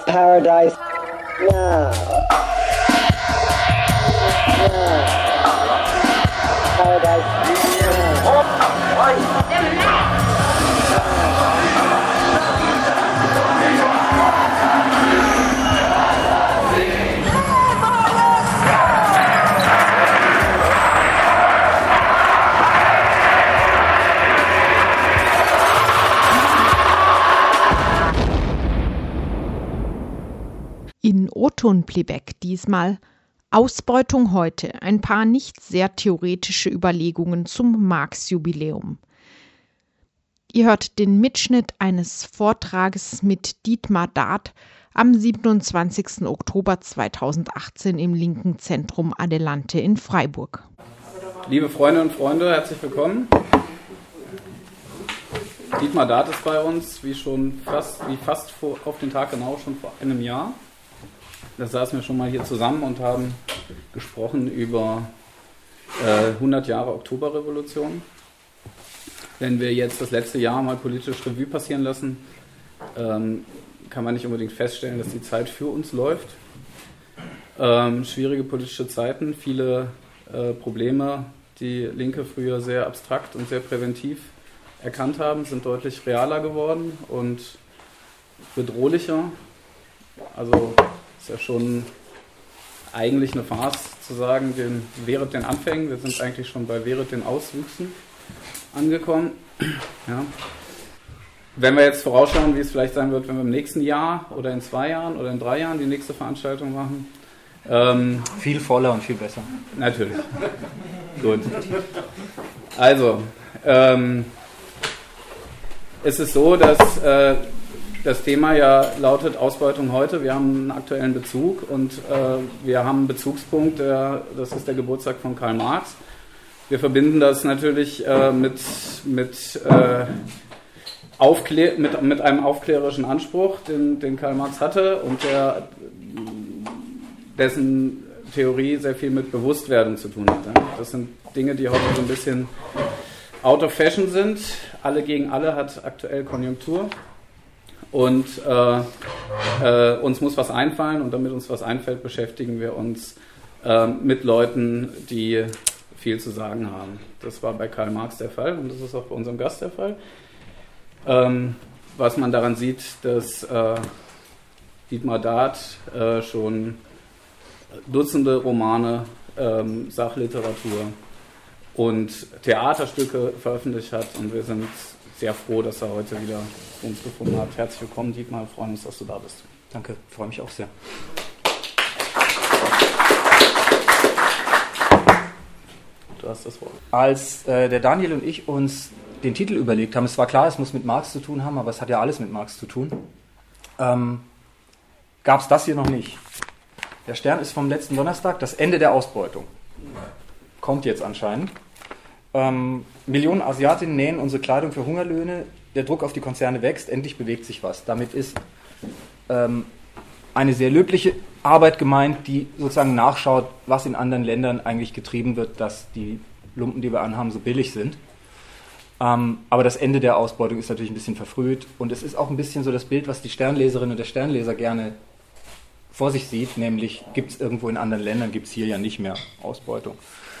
Paradise now. Paradise now. In O-Ton-Playback diesmal Ausbeutung heute, ein paar nicht sehr theoretische Überlegungen zum Marx-Jubiläum. Ihr hört den Mitschnitt eines Vortrages mit Dietmar Dart am 27. Oktober 2018 im linken Zentrum Adelante in Freiburg. Liebe Freundinnen und Freunde, herzlich willkommen. Dietmar Dart ist bei uns, wie fast auf den Tag genau schon vor einem Jahr. Da saßen wir schon mal hier zusammen und haben gesprochen über 100 Jahre Oktoberrevolution. Wenn wir jetzt das letzte Jahr mal politisch Revue passieren lassen, kann man nicht unbedingt feststellen, dass die Zeit für uns läuft. Schwierige politische Zeiten, viele Probleme, die Linke früher sehr abstrakt und sehr präventiv erkannt haben, sind deutlich realer geworden und bedrohlicher. Also ist ja schon eigentlich eine Farce zu sagen, während den Anfängen, wir sind eigentlich schon bei während den Auswüchsen angekommen. Ja. Wenn wir jetzt vorausschauen, wie es vielleicht sein wird, wenn wir im nächsten Jahr oder in 2 Jahren oder in 3 Jahren die nächste Veranstaltung machen. Viel voller und viel besser. Natürlich. Gut. Also, es ist so, dass das Thema ja lautet Ausbeutung heute. Wir haben einen aktuellen Bezug und wir haben einen Bezugspunkt, das ist der Geburtstag von Karl Marx. Wir verbinden das natürlich mit einem aufklärerischen Anspruch, den Karl Marx hatte und dessen Theorie sehr viel mit Bewusstwerdung zu tun hat. Das sind Dinge, die heute so ein bisschen out of fashion sind. Alle gegen alle hat aktuell Konjunktur. Und uns muss was einfallen und damit uns was einfällt, beschäftigen wir uns mit Leuten, die viel zu sagen haben. Das war bei Karl Marx der Fall und das ist auch bei unserem Gast der Fall. Was man daran sieht, dass Dietmar Dart schon Dutzende Romane, Sachliteratur und Theaterstücke veröffentlicht hat und wir sind sehr froh, dass er heute wieder zu uns gefunden hat. Herzlich willkommen, Dietmar. Wir freuen uns, dass du da bist. Danke, freue mich auch sehr. Du hast das Wort. Als der Daniel und ich uns den Titel überlegt haben, es war klar, es muss mit Marx zu tun haben, aber es hat ja alles mit Marx zu tun, gab es das hier noch nicht. Der Stern ist vom letzten Donnerstag, das Ende der Ausbeutung. Kommt jetzt anscheinend. Millionen Asiatinnen nähen unsere Kleidung für Hungerlöhne, der Druck auf die Konzerne wächst, endlich bewegt sich was. Damit ist eine sehr löbliche Arbeit gemeint, die sozusagen nachschaut, was in anderen Ländern eigentlich getrieben wird, dass die Lumpen, die wir anhaben, so billig sind. Aber das Ende der Ausbeutung ist natürlich ein bisschen verfrüht und es ist auch ein bisschen so das Bild, was die Sternleserin und der Sternleser gerne vor sich sieht, nämlich gibt es irgendwo in anderen Ländern, gibt es hier ja nicht mehr Ausbeutung.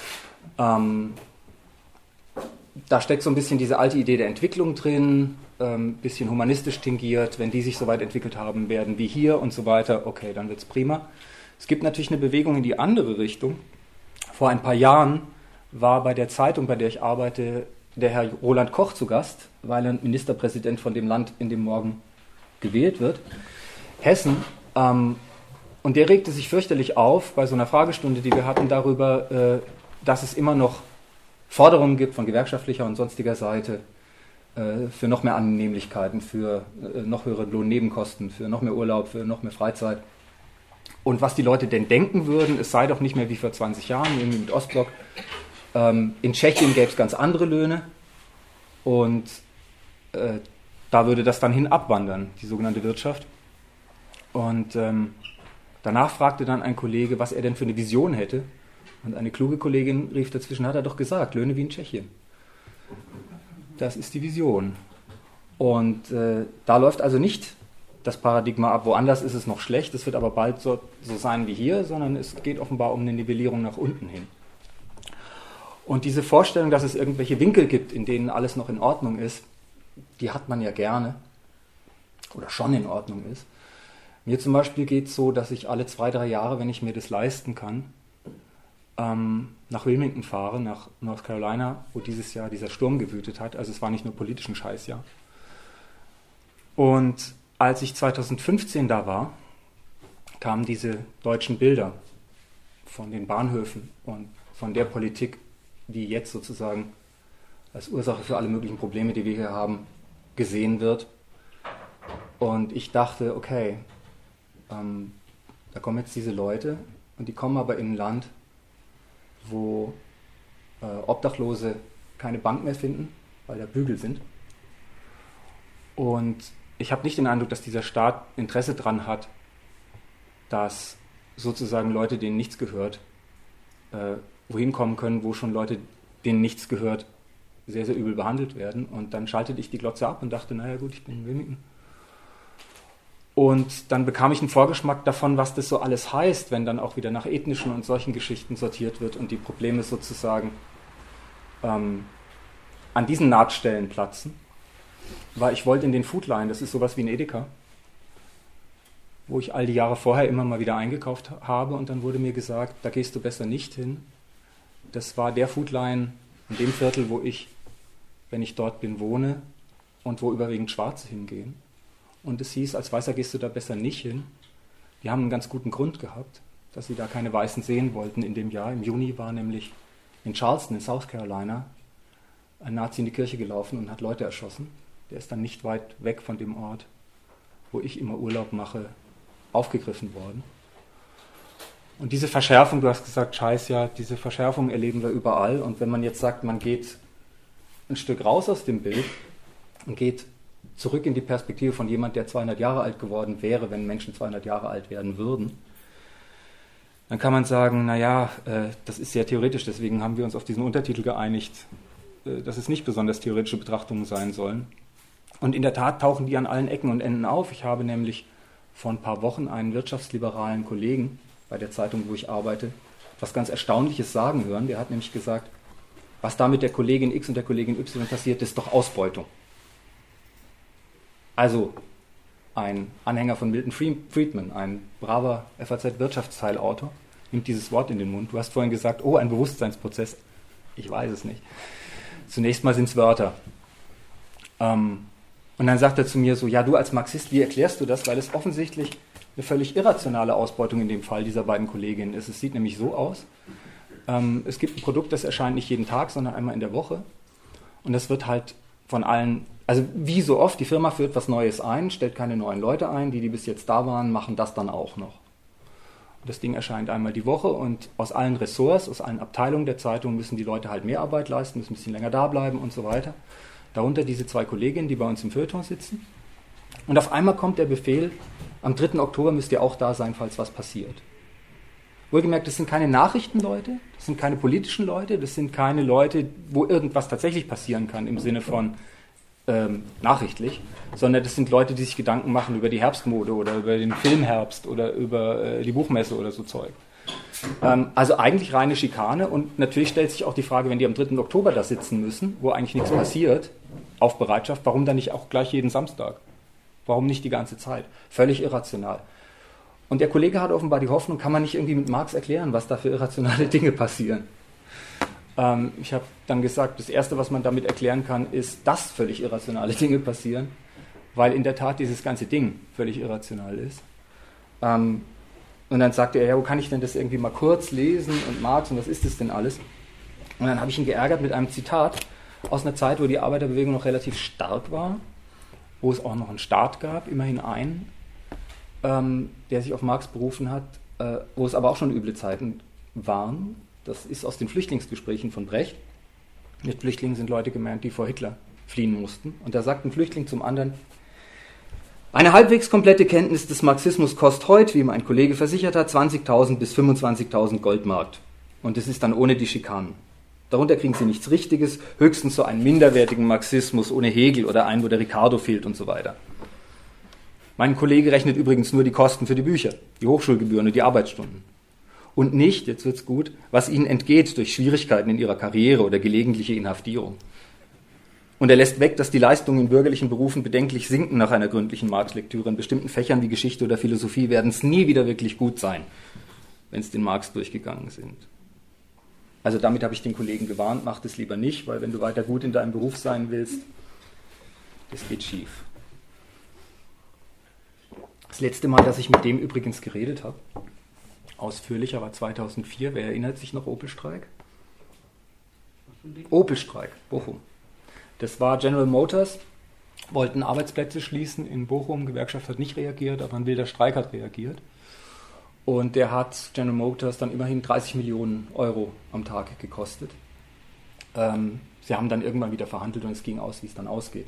Da steckt so ein bisschen diese alte Idee der Entwicklung drin, ein bisschen humanistisch tingiert, wenn die sich so weit entwickelt haben werden wie hier und so weiter, okay, dann wird es prima. Es gibt natürlich eine Bewegung in die andere Richtung. Vor ein paar Jahren war bei der Zeitung, bei der ich arbeite, der Herr Roland Koch zu Gast, weil er Ministerpräsident von dem Land, in dem morgen gewählt wird, Hessen. Und der regte sich fürchterlich auf bei so einer Fragestunde, die wir hatten, darüber, dass es immer noch Forderungen gibt von gewerkschaftlicher und sonstiger Seite für noch mehr Annehmlichkeiten, für noch höhere Lohnnebenkosten, für noch mehr Urlaub, für noch mehr Freizeit. Und was die Leute denn denken würden, es sei doch nicht mehr wie vor 20 Jahren, irgendwie mit Ostblock. In Tschechien gäbe es ganz andere Löhne und da würde das dann hin abwandern, die sogenannte Wirtschaft. Und danach fragte dann ein Kollege, was er denn für eine Vision hätte. Und eine kluge Kollegin rief dazwischen, hat er doch gesagt, Löhne wie in Tschechien. Das ist die Vision. Und da läuft also nicht das Paradigma ab, woanders ist es noch schlecht, es wird aber bald so sein wie hier, sondern es geht offenbar um eine Nivellierung nach unten hin. Und diese Vorstellung, dass es irgendwelche Winkel gibt, in denen alles noch in Ordnung ist, die hat man ja gerne oder schon in Ordnung ist. Mir zum Beispiel geht es so, dass ich alle 2-3 Jahre, wenn ich mir das leisten kann, nach Wilmington fahre, nach North Carolina, wo dieses Jahr dieser Sturm gewütet hat. Also es war nicht nur politisch ein Scheißjahr. Und als ich 2015 da war, kamen diese deutschen Bilder von den Bahnhöfen und von der Politik, die jetzt sozusagen als Ursache für alle möglichen Probleme, die wir hier haben, gesehen wird. Und ich dachte, okay, da kommen jetzt diese Leute und die kommen aber in ein Land, wo Obdachlose keine Bank mehr finden, weil da Bügel sind. Und ich habe nicht den Eindruck, dass dieser Staat Interesse daran hat, dass sozusagen Leute, denen nichts gehört, wohin kommen können, wo schon Leute, denen nichts gehört, sehr, sehr übel behandelt werden. Und dann schaltete ich die Glotze ab und dachte, naja gut, ich bin in Wilmington. Und dann bekam ich einen Vorgeschmack davon, was das so alles heißt, wenn dann auch wieder nach ethnischen und solchen Geschichten sortiert wird und die Probleme sozusagen an diesen Nahtstellen platzen. Weil ich wollte in den Foodline, das ist sowas wie ein Edeka, wo ich all die Jahre vorher immer mal wieder eingekauft habe und dann wurde mir gesagt, da gehst du besser nicht hin. Das war der Foodline in dem Viertel, wo ich, wenn ich dort bin, wohne und wo überwiegend Schwarze hingehen. Und es hieß, als Weißer gehst du da besser nicht hin. Die haben einen ganz guten Grund gehabt, dass sie da keine Weißen sehen wollten in dem Jahr. Im Juni war nämlich in Charleston in South Carolina ein Nazi in die Kirche gelaufen und hat Leute erschossen. Der ist dann nicht weit weg von dem Ort, wo ich immer Urlaub mache, aufgegriffen worden. Und diese Verschärfung, du hast gesagt, Scheiß, ja, diese Verschärfung erleben wir überall. Und wenn man jetzt sagt, man geht ein Stück raus aus dem Bild und geht zurück in die Perspektive von jemand, der 200 Jahre alt geworden wäre, wenn Menschen 200 Jahre alt werden würden, dann kann man sagen, naja, das ist sehr theoretisch, deswegen haben wir uns auf diesen Untertitel geeinigt, dass es nicht besonders theoretische Betrachtungen sein sollen. Und in der Tat tauchen die an allen Ecken und Enden auf. Ich habe nämlich vor ein paar Wochen einen wirtschaftsliberalen Kollegen bei der Zeitung, wo ich arbeite, was ganz Erstaunliches sagen hören. Der hat nämlich gesagt, was da mit der Kollegin X und der Kollegin Y passiert, ist doch Ausbeutung. Also ein Anhänger von Milton Friedman, ein braver FAZ-Wirtschaftsteilautor, nimmt dieses Wort in den Mund. Du hast vorhin gesagt, oh, ein Bewusstseinsprozess. Ich weiß es nicht. Zunächst mal sind es Wörter. Und dann sagt er zu mir so, ja, du als Marxist, wie erklärst du das? Weil es offensichtlich eine völlig irrationale Ausbeutung in dem Fall dieser beiden Kolleginnen ist. Es sieht nämlich so aus, es gibt ein Produkt, das erscheint nicht jeden Tag, sondern einmal in der Woche. Und das wird halt von allen, also wie so oft, die Firma führt was Neues ein, stellt keine neuen Leute ein, die bis jetzt da waren, machen das dann auch noch. Und das Ding erscheint einmal die Woche und aus allen Ressorts, aus allen Abteilungen der Zeitung müssen die Leute halt mehr Arbeit leisten, müssen ein bisschen länger da bleiben und so weiter. Darunter diese 2 Kolleginnen, die bei uns im Feuilleton sitzen. Und auf einmal kommt der Befehl, am 3. Oktober müsst ihr auch da sein, falls was passiert. Wohlgemerkt, das sind keine Nachrichtenleute, das sind keine politischen Leute, das sind keine Leute, wo irgendwas tatsächlich passieren kann im Sinne von nachrichtlich, sondern das sind Leute, die sich Gedanken machen über die Herbstmode oder über den Filmherbst oder über die Buchmesse oder so Zeug. Also eigentlich reine Schikane und natürlich stellt sich auch die Frage, wenn die am 3. Oktober da sitzen müssen, wo eigentlich nichts passiert, auf Bereitschaft, warum dann nicht auch gleich jeden Samstag? Warum nicht die ganze Zeit? Völlig irrational. Und der Kollege hat offenbar die Hoffnung, kann man nicht irgendwie mit Marx erklären, was da für irrationale Dinge passieren? Ich habe dann gesagt, das Erste, was man damit erklären kann, ist, dass völlig irrationale Dinge passieren, weil in der Tat dieses ganze Ding völlig irrational ist. Und dann sagte er, ja, wo kann ich denn das irgendwie mal kurz lesen und Marx und was ist das denn alles? Und dann habe ich ihn geärgert mit einem Zitat aus einer Zeit, wo die Arbeiterbewegung noch relativ stark war, wo es auch noch einen Staat gab, immerhin einen, der sich auf Marx berufen hat, wo es aber auch schon üble Zeiten waren. Das ist aus den Flüchtlingsgesprächen von Brecht. Mit Flüchtlingen sind Leute gemeint, die vor Hitler fliehen mussten. Und da sagt ein Flüchtling zum anderen, eine halbwegs komplette Kenntnis des Marxismus kostet heute, wie mein Kollege versichert hat, 20.000 bis 25.000 Goldmark. Und das ist dann ohne die Schikanen. Darunter kriegen sie nichts Richtiges, höchstens so einen minderwertigen Marxismus ohne Hegel oder einen, wo der Ricardo fehlt und so weiter. Mein Kollege rechnet übrigens nur die Kosten für die Bücher, die Hochschulgebühren und die Arbeitsstunden. Und nicht, jetzt wird's gut, was ihnen entgeht durch Schwierigkeiten in ihrer Karriere oder gelegentliche Inhaftierung. Und er lässt weg, dass die Leistungen in bürgerlichen Berufen bedenklich sinken nach einer gründlichen Marx-Lektüre. In bestimmten Fächern wie Geschichte oder Philosophie werden es nie wieder wirklich gut sein, wenn es den Marx durchgegangen sind. Also damit habe ich den Kollegen gewarnt, mach das lieber nicht, weil wenn du weiter gut in deinem Beruf sein willst, das geht schief. Das letzte Mal, dass ich mit dem übrigens geredet habe, ausführlicher, war 2004. Wer erinnert sich noch Opel-Streik? Opel-Streik, Bochum. Das war General Motors, wollten Arbeitsplätze schließen in Bochum. Gewerkschaft hat nicht reagiert, aber ein wilder Streik hat reagiert. Und der hat General Motors dann immerhin 30 Millionen Euro am Tag gekostet. Sie haben dann irgendwann wieder verhandelt und es ging aus, wie es dann ausgeht.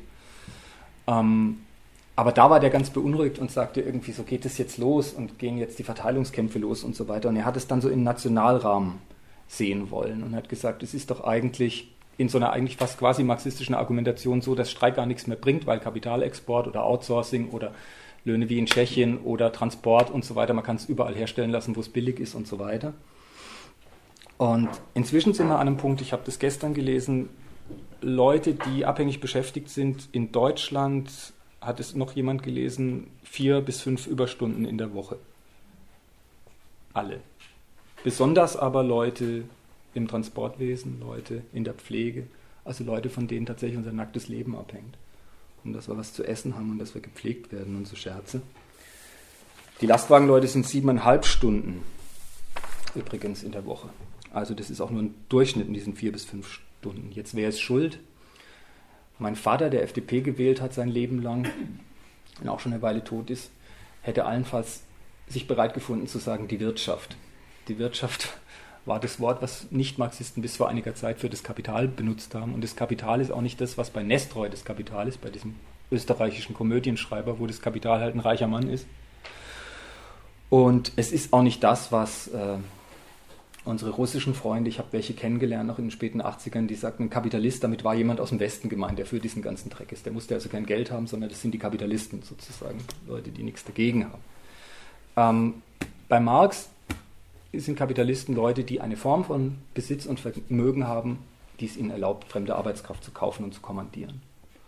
Aber da war der ganz beunruhigt und sagte irgendwie, so geht es jetzt los und gehen jetzt die Verteilungskämpfe los und so weiter. Und er hat es dann so im Nationalrahmen sehen wollen und hat gesagt, es ist doch eigentlich in so einer eigentlich fast quasi marxistischen Argumentation so, dass Streik gar nichts mehr bringt, weil Kapitalexport oder Outsourcing oder Löhne wie in Tschechien oder Transport und so weiter, man kann es überall herstellen lassen, wo es billig ist und so weiter. Und inzwischen sind wir an einem Punkt, ich habe das gestern gelesen, Leute, die abhängig beschäftigt sind in Deutschland, hat es noch jemand gelesen, 4 bis 5 Überstunden in der Woche. Alle. Besonders aber Leute im Transportwesen, Leute in der Pflege, also Leute, von denen tatsächlich unser nacktes Leben abhängt. Und dass wir was zu essen haben und dass wir gepflegt werden und so Scherze. Die Lastwagenleute sind 7,5 Stunden übrigens in der Woche. Also das ist auch nur ein Durchschnitt in diesen 4 bis 5 Stunden. Jetzt wer ist schuld? Mein Vater, der FDP gewählt hat sein Leben lang, wenn er auch schon eine Weile tot ist, hätte allenfalls sich bereit gefunden zu sagen, die Wirtschaft. Die Wirtschaft war das Wort, was Nicht-Marxisten bis vor einiger Zeit für das Kapital benutzt haben. Und das Kapital ist auch nicht das, was bei Nestroy das Kapital ist, bei diesem österreichischen Komödienschreiber, wo das Kapital halt ein reicher Mann ist. Und es ist auch nicht das, was unsere russischen Freunde, ich habe welche kennengelernt, noch in den späten 80ern, die sagten, ein Kapitalist, damit war jemand aus dem Westen gemeint, der für diesen ganzen Dreck ist. Der musste also kein Geld haben, sondern das sind die Kapitalisten sozusagen, Leute, die nichts dagegen haben. Bei Marx sind Kapitalisten Leute, die eine Form von Besitz und Vermögen haben, die es ihnen erlaubt, fremde Arbeitskraft zu kaufen und zu kommandieren.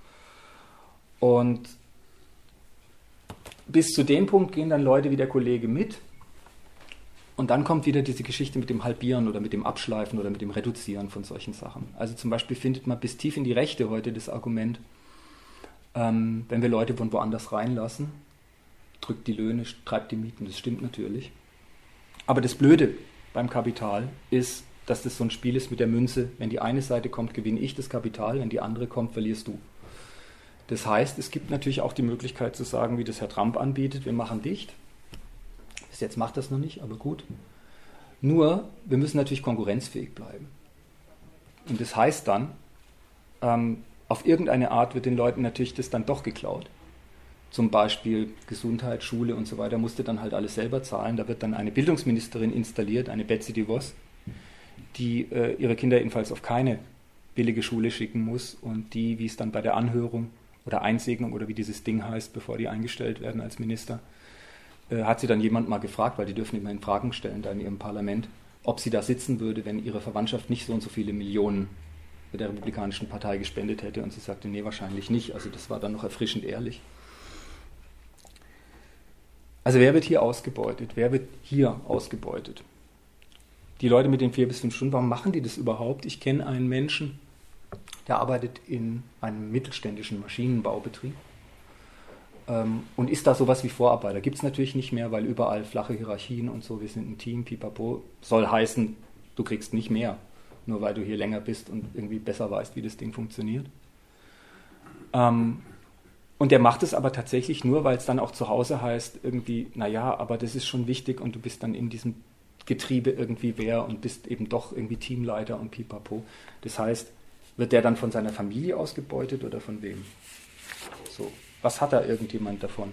Und bis zu dem Punkt gehen dann Leute wie der Kollege mit. Und dann kommt wieder diese Geschichte mit dem Halbieren oder mit dem Abschleifen oder mit dem Reduzieren von solchen Sachen. Also zum Beispiel findet man bis tief in die Rechte heute das Argument, wenn wir Leute von woanders reinlassen, drückt die Löhne, treibt die Mieten, das stimmt natürlich. Aber das Blöde beim Kapital ist, dass das so ein Spiel ist mit der Münze. Wenn die eine Seite kommt, gewinne ich das Kapital, wenn die andere kommt, verlierst du. Das heißt, es gibt natürlich auch die Möglichkeit zu sagen, wie das Herr Trump anbietet, wir machen dicht. Bis jetzt macht das noch nicht, aber gut. Nur, wir müssen natürlich konkurrenzfähig bleiben. Und das heißt dann, auf irgendeine Art wird den Leuten natürlich das dann doch geklaut. Zum Beispiel Gesundheit, Schule und so weiter, musste dann halt alles selber zahlen. Da wird dann eine Bildungsministerin installiert, eine Betsy DeVos, die ihre Kinder jedenfalls auf keine billige Schule schicken muss und die, wie es dann bei der Anhörung oder Einsegnung oder wie dieses Ding heißt, bevor die eingestellt werden als Minister, hat sie dann jemand mal gefragt, weil die dürfen immerhin Fragen stellen da in ihrem Parlament, ob sie da sitzen würde, wenn ihre Verwandtschaft nicht so und so viele Millionen der Republikanischen Partei gespendet hätte. Und sie sagte, nee, wahrscheinlich nicht. Also das war dann noch erfrischend ehrlich. Also wer wird hier ausgebeutet? Wer wird hier ausgebeutet? Die Leute mit den 4 bis 5 Stunden, warum machen die das überhaupt? Ich kenne einen Menschen, der arbeitet in einem mittelständischen Maschinenbaubetrieb und ist da sowas wie Vorarbeiter. Gibt es natürlich nicht mehr, weil überall flache Hierarchien und so, wir sind ein Team, pipapo. Soll heißen, du kriegst nicht mehr, nur weil du hier länger bist und irgendwie besser weißt, wie das Ding funktioniert. Und der macht es aber tatsächlich nur, weil es dann auch zu Hause heißt, irgendwie, naja, aber das ist schon wichtig und du bist dann in diesem Getriebe irgendwie wer und bist eben doch irgendwie Teamleiter und pipapo. Das heißt, wird der dann von seiner Familie ausgebeutet oder von wem? So, was hat da irgendjemand davon?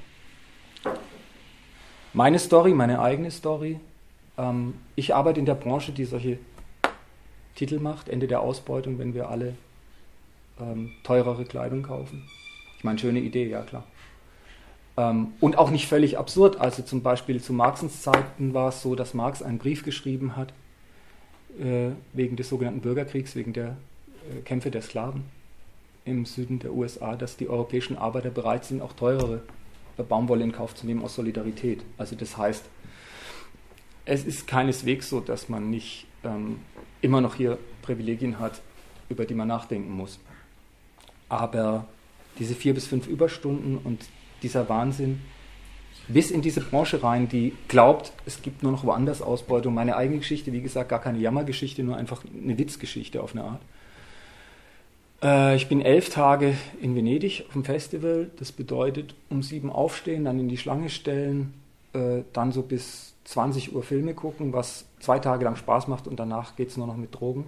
Meine Story, meine eigene Story. Ich arbeite in der Branche, die solche Titel macht, Ende der Ausbeutung, wenn wir alle teurere Kleidung kaufen. Ich meine, schöne Idee, ja klar. Und auch nicht völlig absurd. Also zum Beispiel zu Marxens Zeiten war es so, dass Marx einen Brief geschrieben hat, wegen des sogenannten Bürgerkriegs, wegen der Kämpfe der Sklaven im Süden der USA, dass die europäischen Arbeiter bereit sind, auch teurere Baumwolle in Kauf zu nehmen aus Solidarität. Also das heißt, es ist keineswegs so, dass man nicht immer noch hier Privilegien hat, über die man nachdenken muss. Aber diese 4 bis 5 Überstunden und dieser Wahnsinn bis in diese Branche rein, die glaubt, es gibt nur noch woanders Ausbeutung. Meine eigene Geschichte, wie gesagt, gar keine Jammergeschichte, nur einfach eine Witzgeschichte auf eine Art. Ich bin 11 Tage in Venedig auf dem Festival. Das bedeutet, um 7 aufstehen, dann in die Schlange stellen, dann so bis 20 Uhr Filme gucken, was 2 Tage lang Spaß macht und danach geht es nur noch mit Drogen.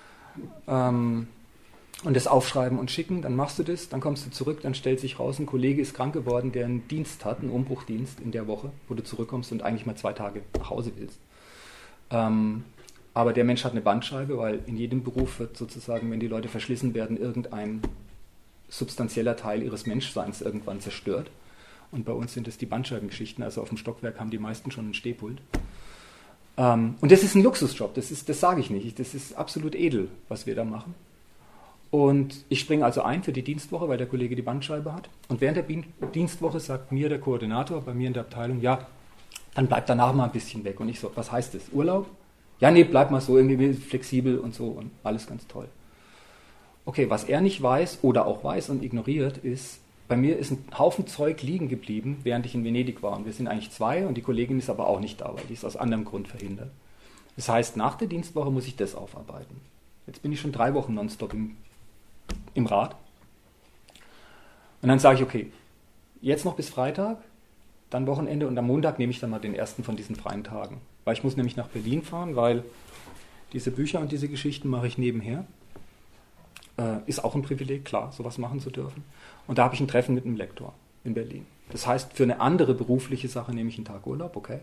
Und das aufschreiben und schicken, dann machst du das, dann kommst du zurück, dann stellt sich raus, ein Kollege ist krank geworden, der einen Dienst hat, einen Umbruchdienst in der Woche, wo du zurückkommst und eigentlich mal 2 Tage nach Hause willst. Aber der Mensch hat eine Bandscheibe, weil in jedem Beruf wird sozusagen, wenn die Leute verschlissen werden, irgendein substanzieller Teil ihres Menschseins irgendwann zerstört. Und bei uns sind es die Bandscheibengeschichten, also auf dem Stockwerk haben die meisten schon einen Stehpult. Und das ist ein Luxusjob, das sage ich nicht, das ist absolut edel, was wir da machen. Und ich springe also ein für die Dienstwoche, weil der Kollege die Bandscheibe hat. Und während der Dienstwoche sagt mir der Koordinator bei mir in der Abteilung, ja, dann bleib danach mal ein bisschen weg. Und ich so, was heißt das? Urlaub? Ja, nee, bleib mal so irgendwie flexibel und so und alles ganz toll. Okay, was er nicht weiß oder auch weiß und ignoriert ist, bei mir ist ein Haufen Zeug liegen geblieben, während ich in Venedig war. Und wir sind eigentlich 2 und die Kollegin ist aber auch nicht da, weil die ist aus anderem Grund verhindert. Das heißt, nach der Dienstwoche muss ich das aufarbeiten. Jetzt bin ich schon 3 Wochen nonstop im Rad. Und dann sage ich, okay, jetzt noch bis Freitag, dann Wochenende und am Montag nehme ich dann mal den ersten von diesen freien Tagen. Weil ich muss nämlich nach Berlin fahren, weil diese Bücher und diese Geschichten mache ich nebenher. Ist auch ein Privileg, klar, sowas machen zu dürfen. Und da habe ich ein Treffen mit einem Lektor in Berlin. Das heißt, für eine andere berufliche Sache nehme ich einen Tag Urlaub, okay.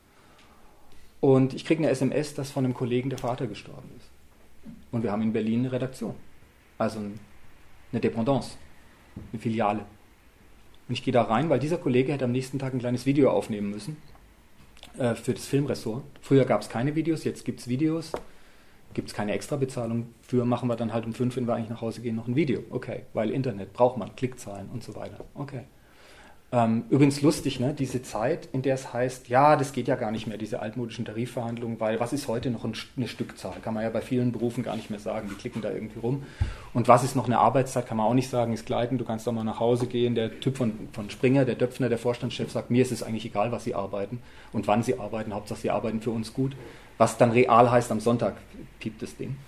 Und ich kriege eine SMS, dass von einem Kollegen der Vater gestorben ist. Und wir haben in Berlin eine Redaktion. Also eine Dependance, eine Filiale. Und ich gehe da rein, weil dieser Kollege hätte am nächsten Tag ein kleines Video aufnehmen müssen für das Filmressort. Früher gab es keine Videos, jetzt gibt es Videos. Gibt es keine Extrabezahlung für, machen wir dann halt um 5, wenn wir eigentlich nach Hause gehen, noch ein Video. Okay, weil Internet braucht man, Klickzahlen und so weiter. Okay. Übrigens lustig, ne? Diese Zeit, in der es heißt, ja, das geht ja gar nicht mehr, diese altmodischen Tarifverhandlungen, weil was ist heute noch eine Stückzahl? Kann man ja bei vielen Berufen gar nicht mehr sagen, die klicken da irgendwie rum. Und was ist noch eine Arbeitszeit, kann man auch nicht sagen, ist Gleiten, du kannst doch mal nach Hause gehen. Der Typ von Springer, der Döpfner, der Vorstandschef sagt, mir ist es eigentlich egal, was sie arbeiten und wann sie arbeiten, Hauptsache sie arbeiten für uns gut. Was dann real heißt, am Sonntag piept das Ding.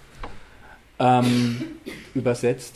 Übersetzt.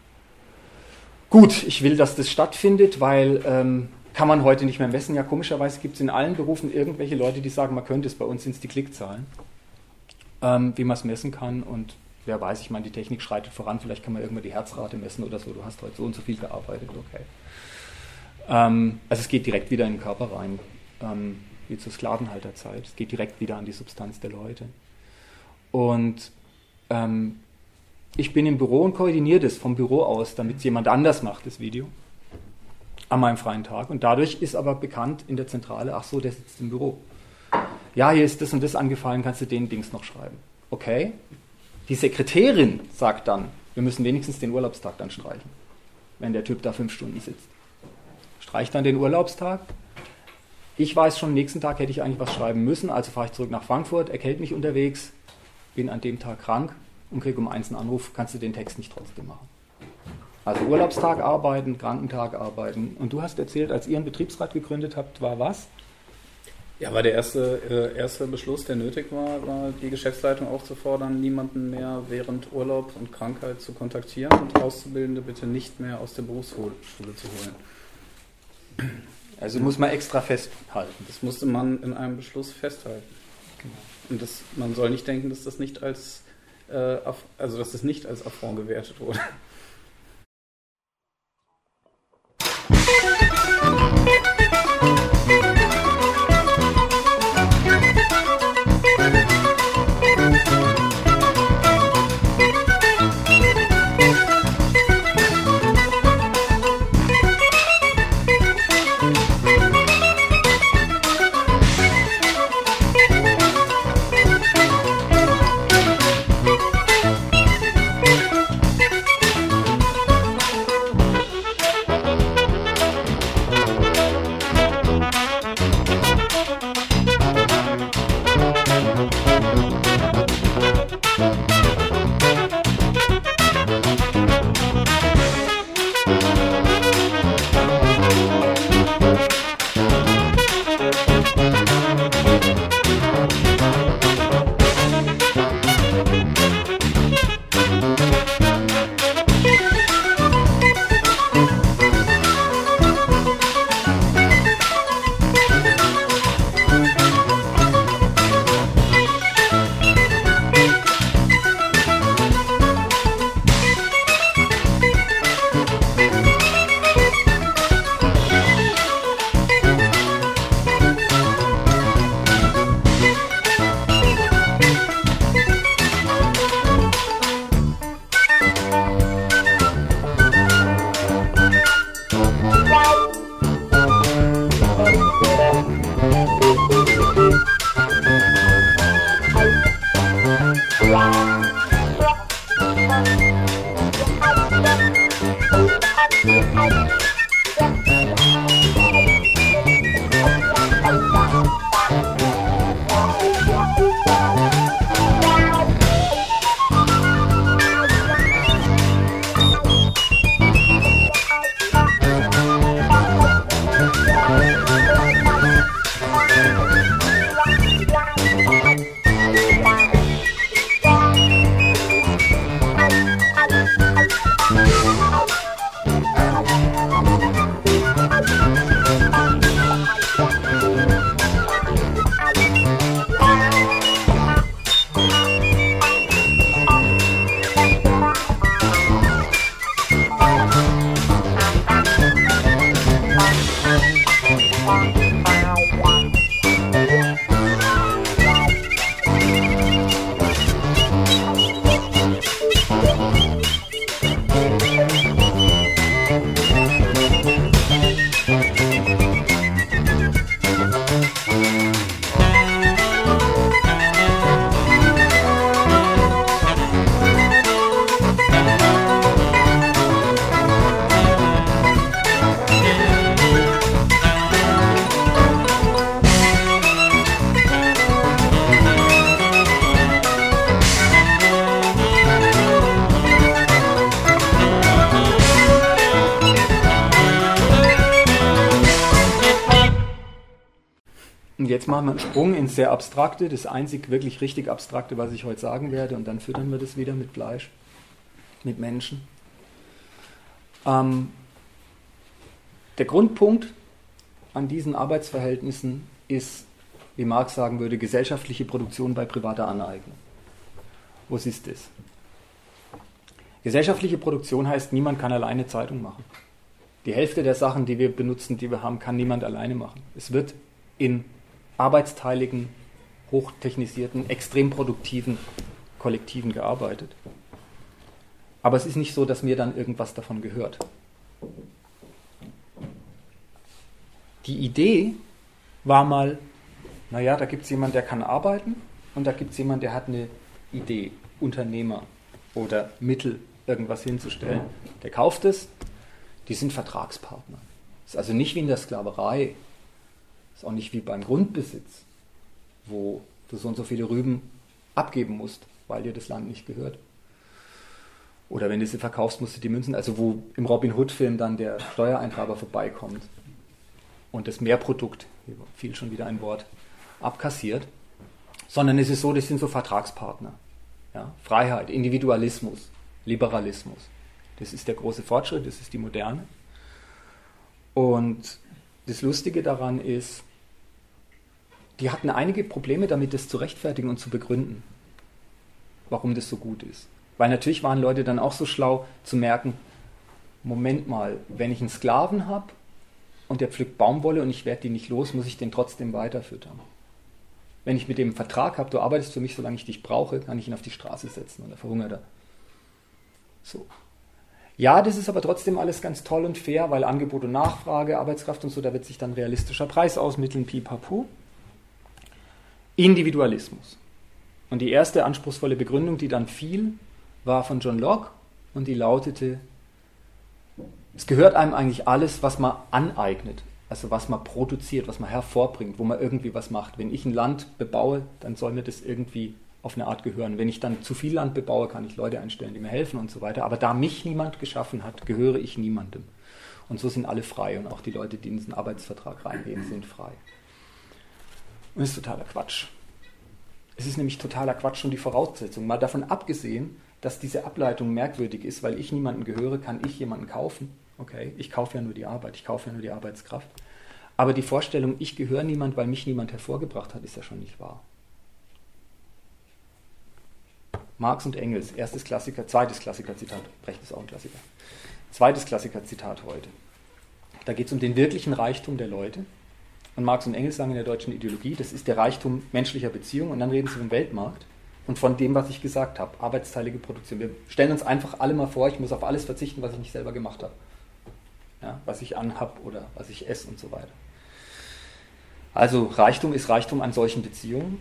Gut, ich will, dass das stattfindet, weil kann man heute nicht mehr messen. Ja, komischerweise gibt es in allen Berufen irgendwelche Leute, die sagen, man könnte es, bei uns sind es die Klickzahlen, wie man es messen kann. Und wer weiß, ich meine, die Technik schreitet voran, vielleicht kann man irgendwann die Herzrate messen oder so, du hast heute so und so viel gearbeitet, okay. Also es geht direkt wieder in den Körper rein, wie zur Sklavenhalterzeit. Es geht direkt wieder an die Substanz der Leute. Und ich bin im Büro und koordiniere das vom Büro aus, damit es jemand anders macht, das Video, an meinem freien Tag. Und dadurch ist aber bekannt in der Zentrale, ach so, der sitzt im Büro. Ja, hier ist das und das angefallen, kannst du den Dings noch schreiben. Okay. Die Sekretärin sagt dann, wir müssen wenigstens den Urlaubstag dann streichen, wenn der Typ da 5 Stunden sitzt. Streicht dann den Urlaubstag. Ich weiß schon, am nächsten Tag hätte ich eigentlich was schreiben müssen, also fahre ich zurück nach Frankfurt, erkälte mich unterwegs, bin an dem Tag krank und kriege um 1 einen Anruf, kannst du den Text nicht trotzdem machen. Also Urlaubstag arbeiten, Krankentag arbeiten. Und du hast erzählt, als ihr einen Betriebsrat gegründet habt, war was? Ja, war der erste Beschluss, der nötig war die Geschäftsleitung aufzufordern, niemanden mehr während Urlaub und Krankheit zu kontaktieren und Auszubildende bitte nicht mehr aus der Berufsschule zu holen. Also muss man extra festhalten. Das musste man in einem Beschluss festhalten. Genau. Und man soll nicht denken, dass das nicht als Affront gewertet wurde. jetzt machen wir einen Sprung ins sehr Abstrakte, das einzig wirklich richtig Abstrakte, was ich heute sagen werde, und dann füttern wir das wieder mit Fleisch, mit Menschen. Der Grundpunkt an diesen Arbeitsverhältnissen ist, wie Marx sagen würde, gesellschaftliche Produktion bei privater Aneignung. Was ist das? Gesellschaftliche Produktion heißt, niemand kann alleine Zeitung machen. Die Hälfte der Sachen, die wir benutzen, die wir haben, kann niemand alleine machen. Es wird in arbeitsteiligen, hochtechnisierten, extrem produktiven Kollektiven gearbeitet. Aber es ist nicht so, dass mir dann irgendwas davon gehört. Die Idee war mal, naja, da gibt es jemanden, der kann arbeiten, und da gibt es jemanden, der hat eine Idee, Unternehmer oder Mittel, irgendwas hinzustellen. Der kauft es, die sind Vertragspartner. Das ist also nicht wie in der Sklaverei, das ist auch nicht wie beim Grundbesitz, wo du so und so viele Rüben abgeben musst, weil dir das Land nicht gehört. Oder wenn du sie verkaufst, musst du die Münzen, also wo im Robin Hood-Film dann der Steuereintreiber vorbeikommt und das Mehrprodukt, hier fiel schon wieder ein Wort, abkassiert. Sondern es ist so, das sind so Vertragspartner. Ja? Freiheit, Individualismus, Liberalismus. Das ist der große Fortschritt, das ist die Moderne. Und das Lustige daran ist, die hatten einige Probleme damit, das zu rechtfertigen und zu begründen, warum das so gut ist. Weil natürlich waren Leute dann auch so schlau zu merken, Moment mal, wenn ich einen Sklaven habe und der pflückt Baumwolle und ich werde die nicht los, muss ich den trotzdem weiterfüttern. Wenn ich mit dem einen Vertrag habe, du arbeitest für mich, solange ich dich brauche, kann ich ihn auf die Straße setzen und er verhungert er. So. Ja, das ist aber trotzdem alles ganz toll und fair, weil Angebot und Nachfrage, Arbeitskraft und so, da wird sich dann realistischer Preis ausmitteln, pipapo. Individualismus. Und die erste anspruchsvolle Begründung, die dann fiel, war von John Locke und die lautete, es gehört einem eigentlich alles, was man aneignet, also was man produziert, was man hervorbringt, wo man irgendwie was macht. Wenn ich ein Land bebaue, dann soll mir das irgendwie auf eine Art gehören. Wenn ich dann zu viel Land bebaue, kann ich Leute einstellen, die mir helfen und so weiter. Aber da mich niemand geschaffen hat, gehöre ich niemandem. Und so sind alle frei. Und auch die Leute, die in diesen Arbeitsvertrag reingehen, sind frei. Und das ist totaler Quatsch. Es ist nämlich totaler Quatsch und die Voraussetzung. Mal davon abgesehen, dass diese Ableitung merkwürdig ist, weil ich niemandem gehöre, kann ich jemanden kaufen. Okay, ich kaufe ja nur die Arbeit, ich kaufe ja nur die Arbeitskraft. Aber die Vorstellung, ich gehöre niemand, weil mich niemand hervorgebracht hat, ist ja schon nicht wahr. Marx und Engels, zweites Klassiker-Zitat, Brecht ist auch ein Klassiker. Zweites Klassiker-Zitat heute. Da geht es um den wirklichen Reichtum der Leute. Und Marx und Engels sagen in der deutschen Ideologie, das ist der Reichtum menschlicher Beziehungen. Und dann reden sie vom Weltmarkt und von dem, was ich gesagt habe, arbeitsteilige Produktion. Wir stellen uns einfach alle mal vor, ich muss auf alles verzichten, was ich nicht selber gemacht habe. Ja, was ich anhab oder was ich esse und so weiter. Also Reichtum ist Reichtum an solchen Beziehungen.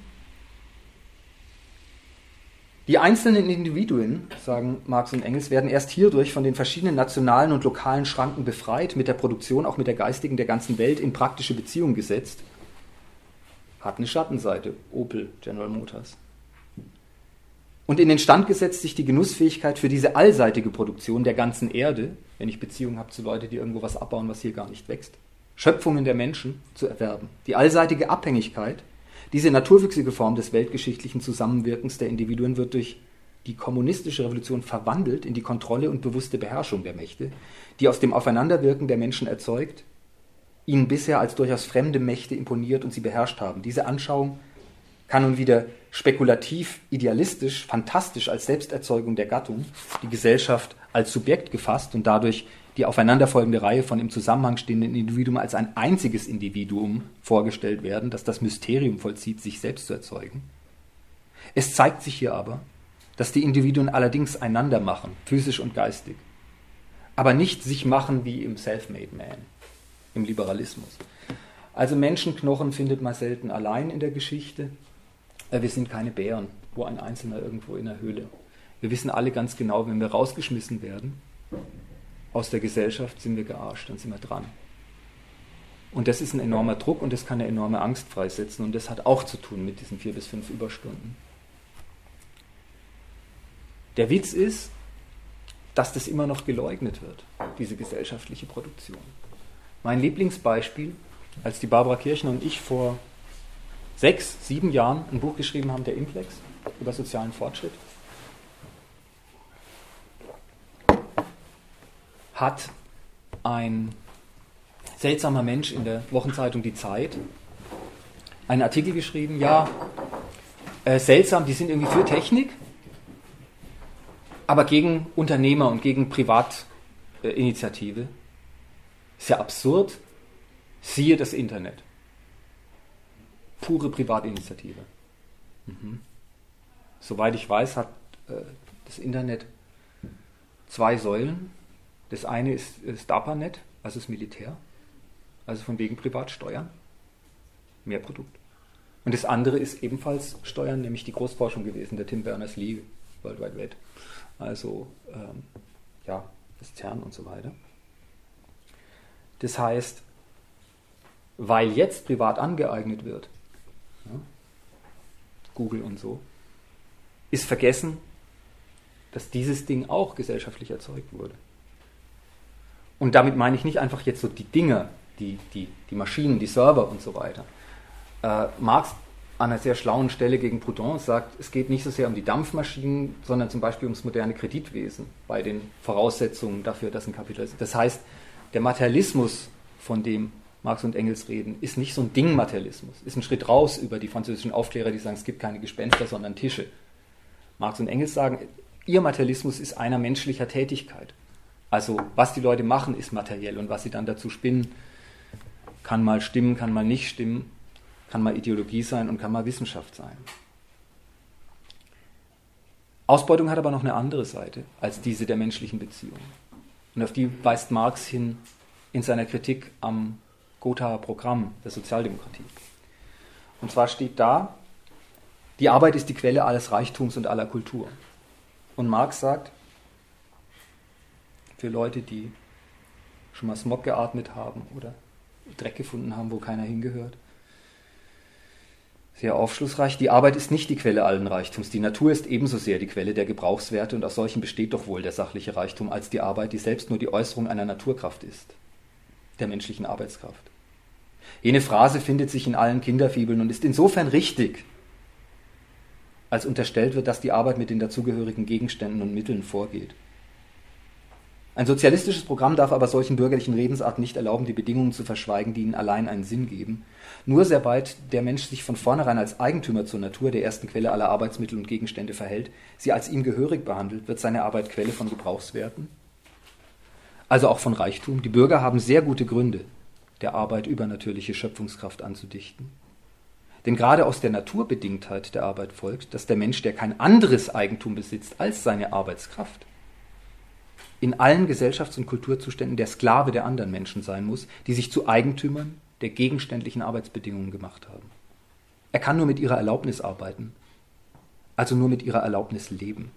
Die einzelnen Individuen, sagen Marx und Engels, werden erst hierdurch von den verschiedenen nationalen und lokalen Schranken befreit, mit der Produktion, auch mit der geistigen der ganzen Welt in praktische Beziehung gesetzt. Hat eine Schattenseite, Opel, General Motors. Und in den Stand gesetzt, sich die Genussfähigkeit für diese allseitige Produktion der ganzen Erde, wenn ich Beziehungen habe zu Leuten, die irgendwo was abbauen, was hier gar nicht wächst, Schöpfungen der Menschen zu erwerben. Die allseitige Abhängigkeit, diese naturwüchsige Form des weltgeschichtlichen Zusammenwirkens der Individuen wird durch die kommunistische Revolution verwandelt in die Kontrolle und bewusste Beherrschung der Mächte, die aus dem Aufeinanderwirken der Menschen erzeugt, ihnen bisher als durchaus fremde Mächte imponiert und sie beherrscht haben. Diese Anschauung kann nun wieder spekulativ, idealistisch, fantastisch als Selbsterzeugung der Gattung, die Gesellschaft als Subjekt gefasst und dadurch die aufeinanderfolgende Reihe von im Zusammenhang stehenden Individuen als ein einziges Individuum vorgestellt werden, das das Mysterium vollzieht, sich selbst zu erzeugen. Es zeigt sich hier aber, dass die Individuen allerdings einander machen, physisch und geistig, aber nicht sich machen wie im Self-Made Man, im Liberalismus. Also Menschenknochen findet man selten allein in der Geschichte. Wir sind keine Bären, wo ein Einzelner irgendwo in der Höhle. Wir wissen alle ganz genau, wenn wir rausgeschmissen werden aus der Gesellschaft, sind wir gearscht, dann sind wir dran. Und das ist ein enormer Druck und das kann eine enorme Angst freisetzen und das hat auch zu tun mit diesen 4 bis 5 Überstunden. Der Witz ist, dass das immer noch geleugnet wird, diese gesellschaftliche Produktion. Mein Lieblingsbeispiel, als die Barbara Kirchner und ich vor 6, 7 Jahren ein Buch geschrieben haben, der Implex, über sozialen Fortschritt, hat ein seltsamer Mensch in der Wochenzeitung Die Zeit einen Artikel geschrieben, ja, seltsam, die sind irgendwie für Technik, aber gegen Unternehmer und gegen Privatinitiative. Ist ja absurd, siehe das Internet. Pure Privatinitiative. Soweit ich weiß, hat das Internet 2 Säulen. Das eine ist das DARPANET, also das Militär, also von wegen Privatsteuern, mehr Produkt. Und das andere ist ebenfalls Steuern, nämlich die Großforschung gewesen, der Tim Berners-Lee, World Wide Web, also das CERN und so weiter. Das heißt, weil jetzt privat angeeignet wird, Google und so, ist vergessen, dass dieses Ding auch gesellschaftlich erzeugt wurde. Und damit meine ich nicht einfach jetzt so die Dinger, die Maschinen, die Server und so weiter. Marx an einer sehr schlauen Stelle gegen Proudhon sagt, es geht nicht so sehr um die Dampfmaschinen, sondern zum Beispiel ums moderne Kreditwesen bei den Voraussetzungen dafür, dass ein Kapitalismus. Das heißt, der Materialismus, von dem Marx und Engels reden, ist nicht so ein Ding-Materialismus, ist ein Schritt raus über die französischen Aufklärer, die sagen, es gibt keine Gespenster, sondern Tische. Marx und Engels sagen, ihr Materialismus ist einer menschlicher Tätigkeit. Also was die Leute machen, ist materiell und was sie dann dazu spinnen, kann mal stimmen, kann mal nicht stimmen, kann mal Ideologie sein und kann mal Wissenschaft sein. Ausbeutung hat aber noch eine andere Seite als diese der menschlichen Beziehungen. Und auf die weist Marx hin in seiner Kritik am Gothaer Programm der Sozialdemokratie. Und zwar steht da, die Arbeit ist die Quelle alles Reichtums und aller Kultur. Und Marx sagt, für Leute, die schon mal Smog geatmet haben oder Dreck gefunden haben, wo keiner hingehört, sehr aufschlussreich, die Arbeit ist nicht die Quelle allen Reichtums. Die Natur ist ebenso sehr die Quelle der Gebrauchswerte und aus solchen besteht doch wohl der sachliche Reichtum als die Arbeit, die selbst nur die Äußerung einer Naturkraft ist, der menschlichen Arbeitskraft. Jene Phrase findet sich in allen Kinderfibeln und ist insofern richtig, als unterstellt wird, dass die Arbeit mit den dazugehörigen Gegenständen und Mitteln vorgeht. Ein sozialistisches Programm darf aber solchen bürgerlichen Redensarten nicht erlauben, die Bedingungen zu verschweigen, die ihnen allein einen Sinn geben. Nur sehr weit der Mensch sich von vornherein als Eigentümer zur Natur, der ersten Quelle aller Arbeitsmittel und Gegenstände verhält, sie als ihm gehörig behandelt, wird seine Arbeit Quelle von Gebrauchswerten, also auch von Reichtum. Die Bürger haben sehr gute Gründe, der Arbeit übernatürliche Schöpfungskraft anzudichten. Denn gerade aus der Naturbedingtheit der Arbeit folgt, dass der Mensch, der kein anderes Eigentum besitzt als seine Arbeitskraft, in allen Gesellschafts- und Kulturzuständen der Sklave der anderen Menschen sein muss, die sich zu Eigentümern der gegenständlichen Arbeitsbedingungen gemacht haben. Er kann nur mit ihrer Erlaubnis arbeiten, also nur mit ihrer Erlaubnis leben.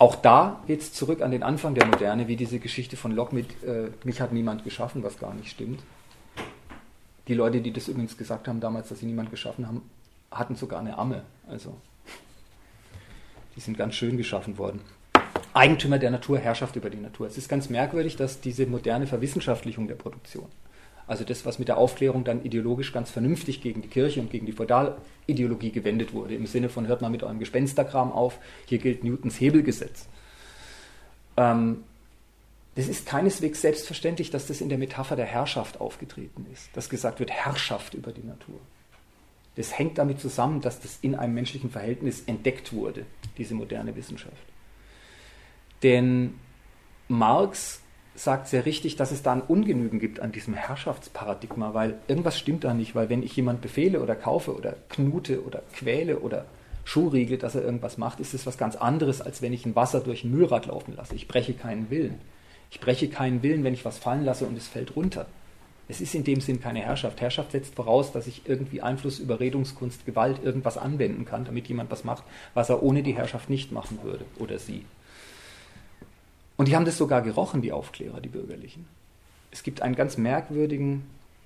Auch da geht es zurück an den Anfang der Moderne, wie diese Geschichte von Locke mit mich hat niemand geschaffen, was gar nicht stimmt. Die Leute, die das übrigens gesagt haben damals, dass sie niemand geschaffen haben, hatten sogar eine Amme. Also, die sind ganz schön geschaffen worden. Eigentümer der Natur, Herrschaft über die Natur. Es ist ganz merkwürdig, dass diese moderne Verwissenschaftlichung der Produktion, also das, was mit der Aufklärung dann ideologisch ganz vernünftig gegen die Kirche und gegen die Feudalideologie gewendet wurde, im Sinne von, hört mal mit eurem Gespensterkram auf, hier gilt Newtons Hebelgesetz. Das ist keineswegs selbstverständlich, dass das in der Metapher der Herrschaft aufgetreten ist, dass gesagt wird, Herrschaft über die Natur. Das hängt damit zusammen, dass das in einem menschlichen Verhältnis entdeckt wurde, diese moderne Wissenschaft. Denn Marx sagt sehr richtig, dass es da ein Ungenügen gibt an diesem Herrschaftsparadigma, weil irgendwas stimmt da nicht, weil wenn ich jemand befehle oder kaufe oder knute oder quäle oder Schuhriegle, dass er irgendwas macht, ist es was ganz anderes, als wenn ich ein Wasser durch ein Mühlrad laufen lasse. Ich breche keinen Willen. Ich breche keinen Willen, wenn ich was fallen lasse und es fällt runter. Es ist in dem Sinn keine Herrschaft. Herrschaft setzt voraus, dass ich irgendwie Einfluss, Überredungskunst, Gewalt, irgendwas anwenden kann, damit jemand was macht, was er ohne die Herrschaft nicht machen würde oder sie. Und die haben das sogar gerochen, die Aufklärer, die Bürgerlichen. Es gibt einen ganz merkwürdigen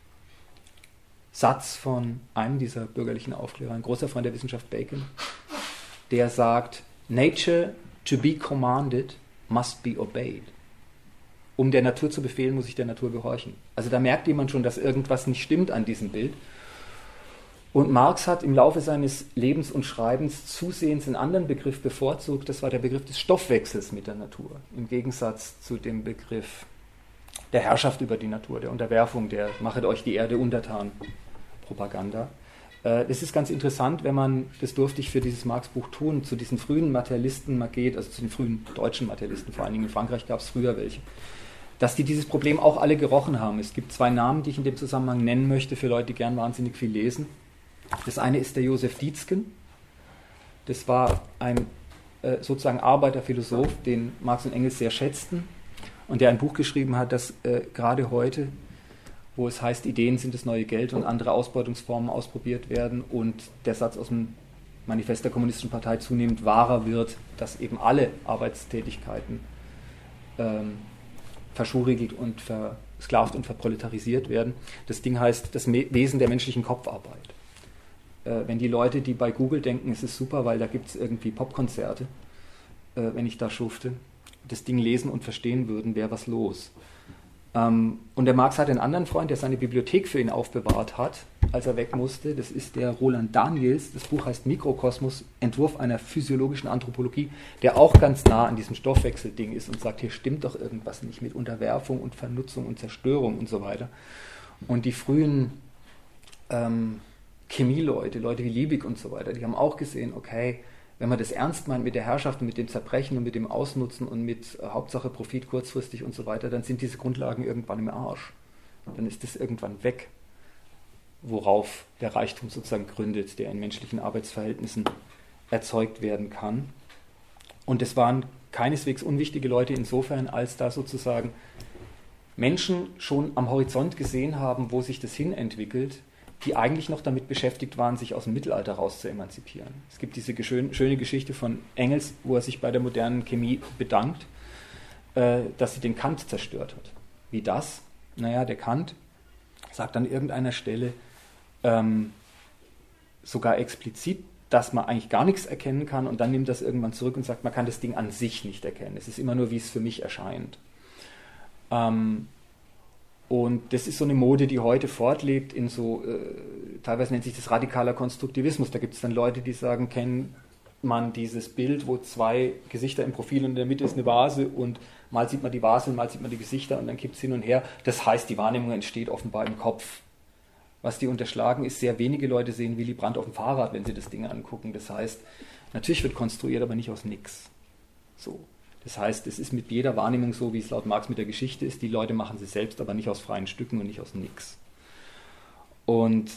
Satz von einem dieser bürgerlichen Aufklärer, ein großer Freund der Wissenschaft, Bacon, der sagt, Nature to be commanded must be obeyed. Um der Natur zu befehlen, muss ich der Natur gehorchen. Also da merkt jemand schon, dass irgendwas nicht stimmt an diesem Bild. Und Marx hat im Laufe seines Lebens und Schreibens zusehends einen anderen Begriff bevorzugt, das war der Begriff des Stoffwechsels mit der Natur, im Gegensatz zu dem Begriff der Herrschaft über die Natur, der Unterwerfung, der Machet euch die Erde untertan Propaganda. Das ist ganz interessant, wenn man, das durfte ich für dieses Marx-Buch tun, zu diesen frühen Materialisten mal geht, also zu den frühen deutschen Materialisten, vor allen Dingen in Frankreich gab es früher welche, dass die dieses Problem auch alle gerochen haben. Es gibt zwei Namen, die ich in dem Zusammenhang nennen möchte, für Leute, die gern wahnsinnig viel lesen. Das eine ist der Josef Dietzken. Das war ein sozusagen Arbeiterphilosoph, den Marx und Engels sehr schätzten und der ein Buch geschrieben hat, das gerade heute, wo es heißt, Ideen sind das neue Geld und andere Ausbeutungsformen ausprobiert werden und der Satz aus dem Manifest der Kommunistischen Partei zunehmend wahrer wird, dass eben alle Arbeitstätigkeiten verschuriegelt und versklavt und verproletarisiert werden. Das Ding heißt das Wesen der menschlichen Kopfarbeit. Wenn die Leute, die bei Google denken, es ist super, weil da gibt es irgendwie Popkonzerte, wenn ich da schufte, das Ding lesen und verstehen würden, wäre was los. Und der Marx hat einen anderen Freund, der seine Bibliothek für ihn aufbewahrt hat, als er weg musste. Das ist der Roland Daniels. Das Buch heißt Mikrokosmos, Entwurf einer physiologischen Anthropologie, der auch ganz nah an diesem Stoffwechselding ist und sagt, hier stimmt doch irgendwas nicht mit Unterwerfung und Vernutzung und Zerstörung und so weiter. Und die frühen Chemieleute, Leute wie Liebig und so weiter, die haben auch gesehen, okay, wenn man das ernst meint mit der Herrschaft und mit dem Zerbrechen und mit dem Ausnutzen und mit Hauptsache Profit kurzfristig und so weiter, dann sind diese Grundlagen irgendwann im Arsch. Dann ist das irgendwann weg, worauf der Reichtum sozusagen gründet, der in menschlichen Arbeitsverhältnissen erzeugt werden kann. Und es waren keineswegs unwichtige Leute insofern, als da sozusagen Menschen schon am Horizont gesehen haben, wo sich das hin entwickelt, die eigentlich noch damit beschäftigt waren, sich aus dem Mittelalter raus zu emanzipieren. Es gibt diese schöne Geschichte von Engels, wo er sich bei der modernen Chemie bedankt, dass sie den Kant zerstört hat. Wie das? Naja, der Kant sagt an irgendeiner Stelle sogar explizit, dass man eigentlich gar nichts erkennen kann und dann nimmt das irgendwann zurück und sagt, man kann das Ding an sich nicht erkennen. Es ist immer nur, wie es für mich erscheint. Und das ist so eine Mode, die heute fortlebt in so, teilweise nennt sich das radikaler Konstruktivismus. Da gibt es dann Leute, die sagen, kennt man dieses Bild, wo zwei Gesichter im Profil und in der Mitte ist eine Vase und mal sieht man die Vase und mal sieht man die Gesichter und dann kippt es hin und her. Das heißt, die Wahrnehmung entsteht offenbar im Kopf. Was die unterschlagen ist, sehr wenige Leute sehen Willy Brandt auf dem Fahrrad, wenn sie das Ding angucken. Das heißt, natürlich wird konstruiert, aber nicht aus nix. So. Das heißt, es ist mit jeder Wahrnehmung so, wie es laut Marx mit der Geschichte ist. Die Leute machen sie selbst, aber nicht aus freien Stücken und nicht aus nix. Und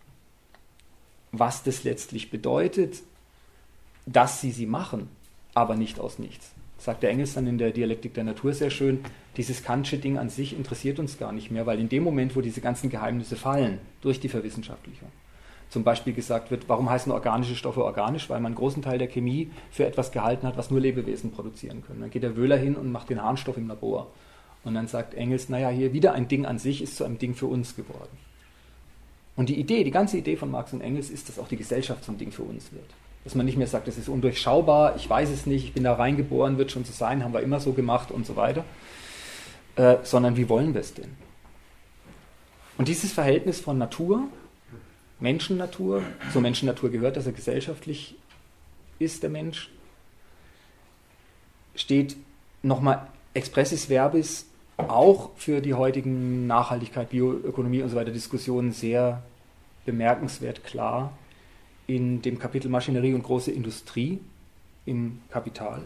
was das letztlich bedeutet, dass sie machen, aber nicht aus nichts. Sagt der Engels dann in der Dialektik der Natur sehr schön, dieses Kantsche Ding an sich interessiert uns gar nicht mehr, weil in dem Moment, wo diese ganzen Geheimnisse fallen, durch die Verwissenschaftlichung, zum Beispiel gesagt wird, warum heißen organische Stoffe organisch? Weil man einen großen Teil der Chemie für etwas gehalten hat, was nur Lebewesen produzieren können. Dann geht der Wöhler hin und macht den Harnstoff im Labor. Und dann sagt Engels, naja, hier wieder ein Ding an sich ist zu einem Ding für uns geworden. Und die ganze Idee von Marx und Engels ist, dass auch die Gesellschaft zum Ding für uns wird. Dass man nicht mehr sagt, das ist undurchschaubar, ich weiß es nicht, ich bin da reingeboren, wird schon so sein, haben wir immer so gemacht und so weiter. Sondern wie wollen wir es denn? Und dieses Verhältnis von Natur, Menschennatur, zur Menschennatur gehört, dass er gesellschaftlich ist, der Mensch, steht nochmal expressis verbis auch für die heutigen Nachhaltigkeit, Bioökonomie und so weiter Diskussionen sehr bemerkenswert klar in dem Kapitel Maschinerie und große Industrie im Kapital.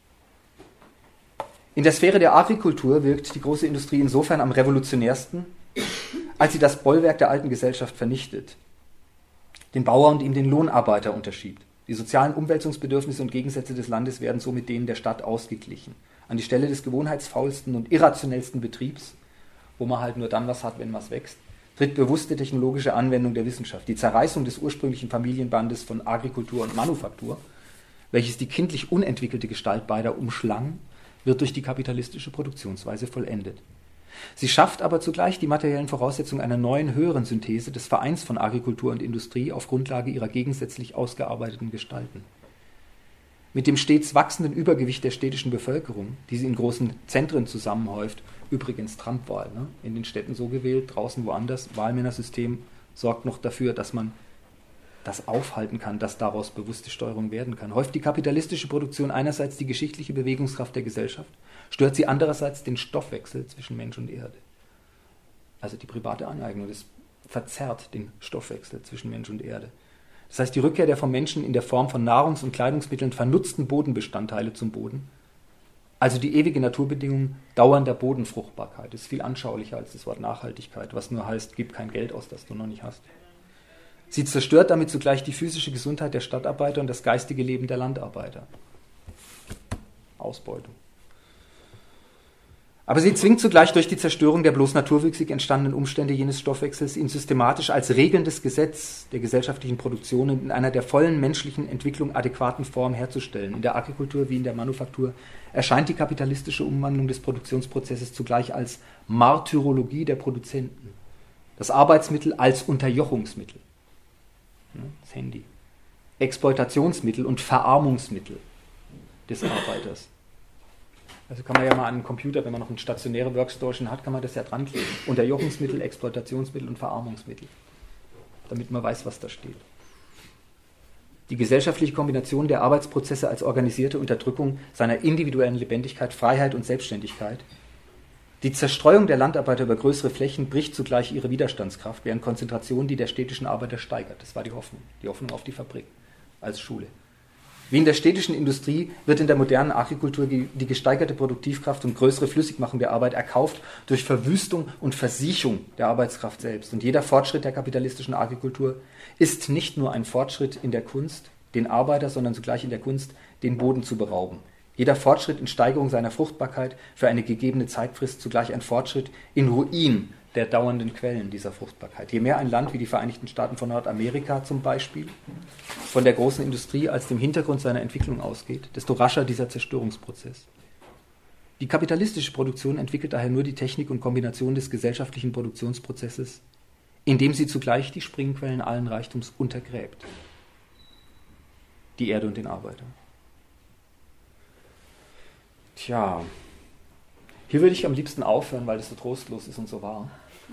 In der Sphäre der Agrikultur wirkt die große Industrie insofern am revolutionärsten, als sie das Bollwerk der alten Gesellschaft vernichtet, den Bauer und ihm den Lohnarbeiter unterschiebt. Die sozialen Umwälzungsbedürfnisse und Gegensätze des Landes werden so mit denen der Stadt ausgeglichen. An die Stelle des gewohnheitsfaulsten und irrationellsten Betriebs, wo man halt nur dann was hat, wenn was wächst, tritt bewusste technologische Anwendung der Wissenschaft. Die Zerreißung des ursprünglichen Familienbandes von Agrikultur und Manufaktur, welches die kindlich unentwickelte Gestalt beider umschlang, wird durch die kapitalistische Produktionsweise vollendet. Sie schafft aber zugleich die materiellen Voraussetzungen einer neuen, höheren Synthese des Vereins von Agrikultur und Industrie auf Grundlage ihrer gegensätzlich ausgearbeiteten Gestalten. Mit dem stets wachsenden Übergewicht der städtischen Bevölkerung, die sie in großen Zentren zusammenhäuft, übrigens Trump-Wahl, ne? In den Städten so gewählt, draußen woanders, Wahlmännersystem sorgt noch dafür, dass man das aufhalten kann, dass daraus bewusste Steuerung werden kann. Häuft die kapitalistische Produktion einerseits die geschichtliche Bewegungskraft der Gesellschaft, stört sie andererseits den Stoffwechsel zwischen Mensch und Erde. Also die private Aneignung, das verzerrt den Stoffwechsel zwischen Mensch und Erde. Das heißt, die Rückkehr der vom Menschen in der Form von Nahrungs- und Kleidungsmitteln vernutzten Bodenbestandteile zum Boden, also die ewige Naturbedingung dauernder Bodenfruchtbarkeit, ist viel anschaulicher als das Wort Nachhaltigkeit, was nur heißt, gib kein Geld aus, das du noch nicht hast. Sie zerstört damit zugleich die physische Gesundheit der Stadtarbeiter und das geistige Leben der Landarbeiter. Ausbeutung. Aber sie zwingt zugleich durch die Zerstörung der bloß naturwüchsig entstandenen Umstände jenes Stoffwechsels, ihn systematisch als regelndes Gesetz der gesellschaftlichen Produktion in einer der vollen menschlichen Entwicklung adäquaten Form herzustellen. In der Agrikultur wie in der Manufaktur erscheint die kapitalistische Umwandlung des Produktionsprozesses zugleich als Martyrologie der Produzenten. Das Arbeitsmittel als Unterjochungsmittel. Das Handy. Exploitationsmittel und Verarmungsmittel des Arbeiters. Also kann man ja mal an einen Computer, wenn man noch eine stationäre Workstation hat, kann man das ja dran kleben. Unterjochungsmittel, Exploitationsmittel und Verarmungsmittel. Damit man weiß, was da steht. Die gesellschaftliche Kombination der Arbeitsprozesse als organisierte Unterdrückung seiner individuellen Lebendigkeit, Freiheit und Selbstständigkeit. Die Zerstreuung der Landarbeiter über größere Flächen bricht zugleich ihre Widerstandskraft, während Konzentration die der städtischen Arbeiter steigert. Das war die Hoffnung auf die Fabrik als Schule. Wie in der städtischen Industrie wird in der modernen Agrikultur die gesteigerte Produktivkraft und größere Flüssigmachung der Arbeit erkauft durch Verwüstung und Versiechung der Arbeitskraft selbst. Und jeder Fortschritt der kapitalistischen Agrikultur ist nicht nur ein Fortschritt in der Kunst, den Arbeiter, sondern zugleich in der Kunst, den Boden zu berauben. Jeder Fortschritt in Steigerung seiner Fruchtbarkeit für eine gegebene Zeitfrist zugleich ein Fortschritt in Ruin der dauernden Quellen dieser Fruchtbarkeit. Je mehr ein Land wie die Vereinigten Staaten von Nordamerika zum Beispiel von der großen Industrie als dem Hintergrund seiner Entwicklung ausgeht, desto rascher dieser Zerstörungsprozess. Die kapitalistische Produktion entwickelt daher nur die Technik und Kombination des gesellschaftlichen Produktionsprozesses, indem sie zugleich die Springquellen allen Reichtums untergräbt. Die Erde und den Arbeiter. Tja, hier würde ich am liebsten aufhören, weil das so trostlos ist und so wahr.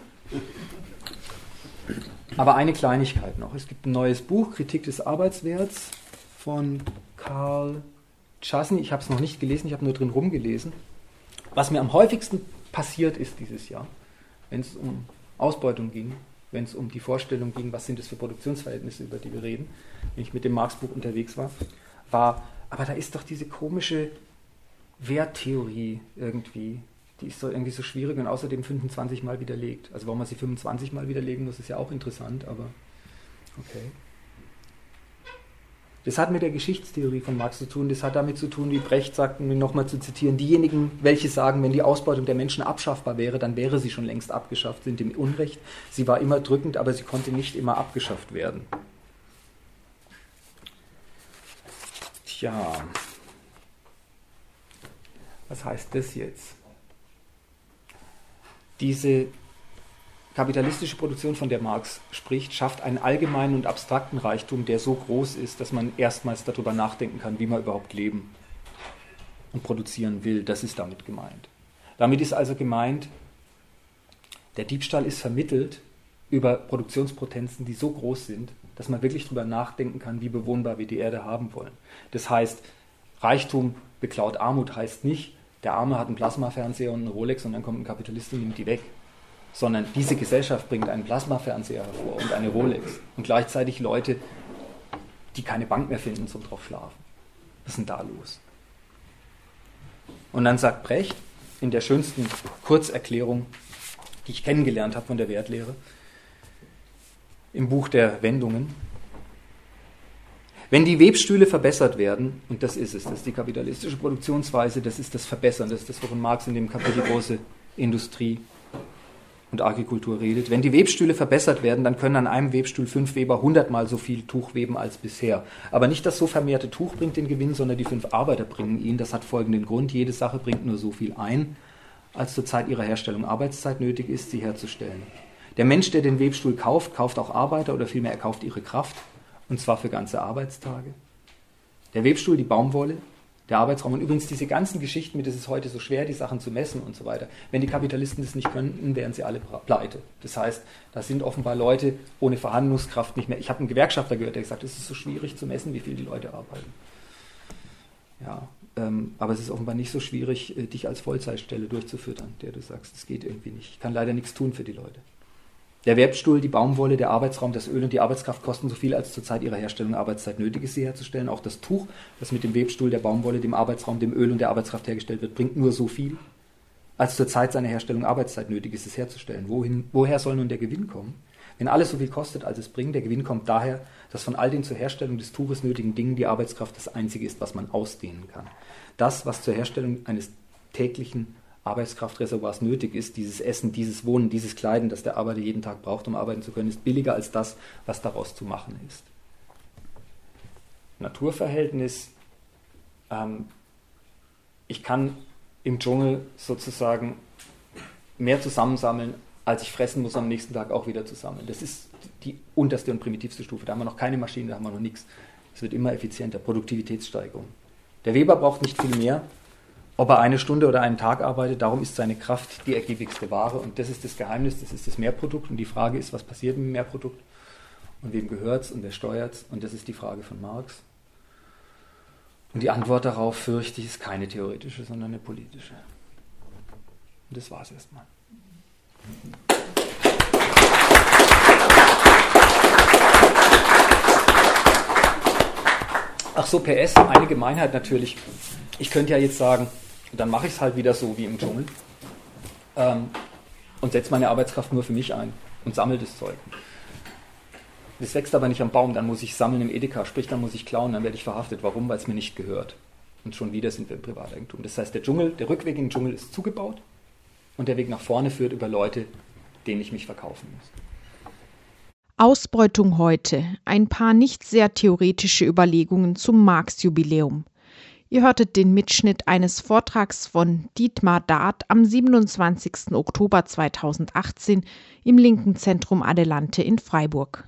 Aber eine Kleinigkeit noch. Es gibt ein neues Buch, Kritik des Arbeitswerts von Karl Czasny. Ich habe es noch nicht gelesen, ich habe nur drin rumgelesen. Was mir am häufigsten passiert ist dieses Jahr, wenn es um Ausbeutung ging, wenn es um die Vorstellung ging, was sind das für Produktionsverhältnisse, über die wir reden, wenn ich mit dem Marx-Buch unterwegs war, aber da ist doch diese komische Werttheorie irgendwie, die ist doch irgendwie so schwierig und außerdem 25 Mal widerlegt. Also warum man sie 25 Mal widerlegen muss, ist ja auch interessant, aber okay. Das hat mit der Geschichtstheorie von Marx zu tun, das hat damit zu tun, wie Brecht sagt, um ihn nochmal zu zitieren, diejenigen, welche sagen, wenn die Ausbeutung der Menschen abschaffbar wäre, dann wäre sie schon längst abgeschafft, sind im Unrecht. Sie war immer drückend, aber sie konnte nicht immer abgeschafft werden. Tja, was heißt das jetzt? Diese kapitalistische Produktion, von der Marx spricht, schafft einen allgemeinen und abstrakten Reichtum, der so groß ist, dass man erstmals darüber nachdenken kann, wie man überhaupt leben und produzieren will. Das ist damit gemeint. Damit ist also gemeint, der Diebstahl ist vermittelt über Produktionspotenzen, die so groß sind, dass man wirklich darüber nachdenken kann, wie bewohnbar wir die Erde haben wollen. Das heißt, Reichtum beklaut Armut heißt nicht, der Arme hat einen Plasmafernseher und eine Rolex und dann kommt ein Kapitalist und nimmt die weg. Sondern diese Gesellschaft bringt einen Plasmafernseher hervor und eine Rolex und gleichzeitig Leute, die keine Bank mehr finden zum drauf schlafen. Was ist denn da los? Und dann sagt Brecht in der schönsten Kurzerklärung, die ich kennengelernt habe von der Wertlehre, im Buch der Wendungen, wenn die Webstühle verbessert werden, und das ist es, das ist die kapitalistische Produktionsweise, das ist das Verbessern, das ist das, wovon Marx in dem Kapitel große Industrie und Agrikultur redet. Wenn die Webstühle verbessert werden, dann können an einem Webstuhl 5 Weber 100-mal so viel Tuch weben als bisher. Aber nicht das so vermehrte Tuch bringt den Gewinn, sondern die 5 Arbeiter bringen ihn. Das hat folgenden Grund. Jede Sache bringt nur so viel ein, als zur Zeit ihrer Herstellung Arbeitszeit nötig ist, sie herzustellen. Der Mensch, der den Webstuhl kauft, kauft auch Arbeiter oder vielmehr er kauft ihre Kraft, und zwar für ganze Arbeitstage. Der Webstuhl, die Baumwolle, der Arbeitsraum und übrigens diese ganzen Geschichten mit, es ist heute so schwer, die Sachen zu messen und so weiter. Wenn die Kapitalisten das nicht könnten, wären sie alle pleite. Das heißt, da sind offenbar Leute ohne Verhandlungskraft nicht mehr. Ich habe einen Gewerkschafter gehört, der gesagt hat, es ist so schwierig zu messen, wie viel die Leute arbeiten. Ja, aber es ist offenbar nicht so schwierig, dich als Vollzeitstelle durchzufüttern, der du sagst, das geht irgendwie nicht. Ich kann leider nichts tun für die Leute. Der Webstuhl, die Baumwolle, der Arbeitsraum, das Öl und die Arbeitskraft kosten so viel, als zur Zeit ihrer Herstellung Arbeitszeit nötig ist, sie herzustellen. Auch das Tuch, das mit dem Webstuhl, der Baumwolle, dem Arbeitsraum, dem Öl und der Arbeitskraft hergestellt wird, bringt nur so viel, als zur Zeit seiner Herstellung Arbeitszeit nötig ist, es herzustellen. Woher soll nun der Gewinn kommen? Wenn alles so viel kostet, als es bringt, der Gewinn kommt daher, dass von all den zur Herstellung des Tuches nötigen Dingen die Arbeitskraft das Einzige ist, was man ausdehnen kann. Das, was zur Herstellung eines täglichen Arbeitskraftreservoirs nötig ist, dieses Essen, dieses Wohnen, dieses Kleiden, das der Arbeiter jeden Tag braucht, um arbeiten zu können, ist billiger als das, was daraus zu machen ist. Naturverhältnis, ich kann im Dschungel sozusagen mehr zusammensammeln, als ich fressen muss, am nächsten Tag auch wieder zusammen. Das ist die unterste und primitivste Stufe. Da haben wir noch keine Maschinen, da haben wir noch nichts. Es wird immer effizienter, Produktivitätssteigerung. Der Weber braucht nicht viel mehr, ob er eine Stunde oder einen Tag arbeitet, darum ist seine Kraft die ergiebigste Ware und das ist das Geheimnis, das ist das Mehrprodukt und die Frage ist, was passiert mit dem Mehrprodukt und wem gehört es und wer steuert es und das ist die Frage von Marx. Und die Antwort darauf, fürchte ich, ist keine theoretische, sondern eine politische. Und das war es erstmal. Ach so, PS, eine Gemeinheit natürlich. Ich könnte ja jetzt sagen, dann mache ich es halt wieder so wie im Dschungel und setze meine Arbeitskraft nur für mich ein und sammle das Zeug. Das wächst aber nicht am Baum, dann muss ich sammeln im Edeka, sprich dann muss ich klauen, dann werde ich verhaftet. Warum? Weil es mir nicht gehört. Und schon wieder sind wir im Privateigentum. Das heißt, der Rückweg in den Dschungel ist zugebaut und der Weg nach vorne führt über Leute, denen ich mich verkaufen muss. Ausbeutung heute. Ein paar nicht sehr theoretische Überlegungen zum Marx-Jubiläum. Ihr hörtet den Mitschnitt eines Vortrags von Dietmar Dart am 27. Oktober 2018 im Linken Zentrum Adelante in Freiburg.